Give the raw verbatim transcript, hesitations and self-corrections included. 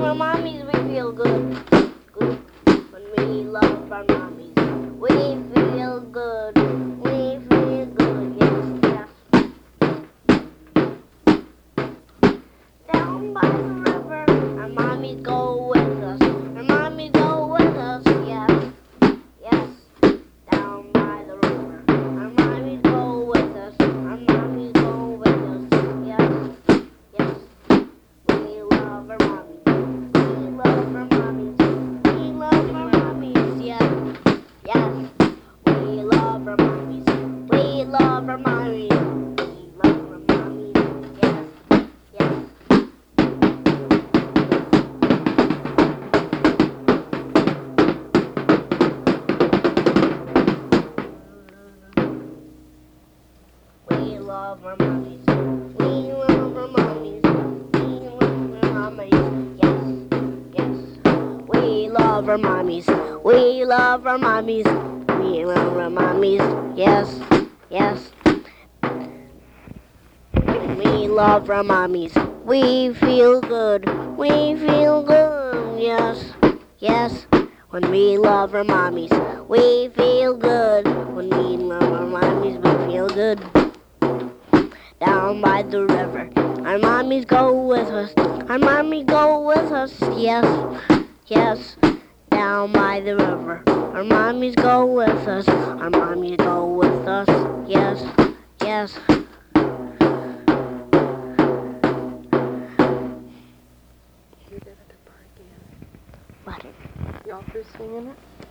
our mommies, we feel good. Good. When we love our mommies, we feel good. We feel good, yes, yes. Down by the river, our mommies go with us. Our mommies go with us, yes, yes. Down by the river, our mommies go with us. Our mommies go with us, yes, yes. We love our mommies. We love our mommies. We love our mommies, yes, yes. We love our mommies. We love our mommies. We love our mommies, yes, yes. We love our mommies. We love our mommies. We love our mommies. Yes, yes. We love our mommies. We love our mommies. We love our mommies. Yes, yes. We love our mommies. We feel good. We feel good. Yes, yes. When we love our mommies, we feel good. When we love our mommies, we feel good. Down by the river, our mommies go with us. Our mommies go with us. Yes, yes. Down by the river, our mommies go with us. Our mommies go with us. Yes, yes. You did it to Parky. What? Y'all through singing it?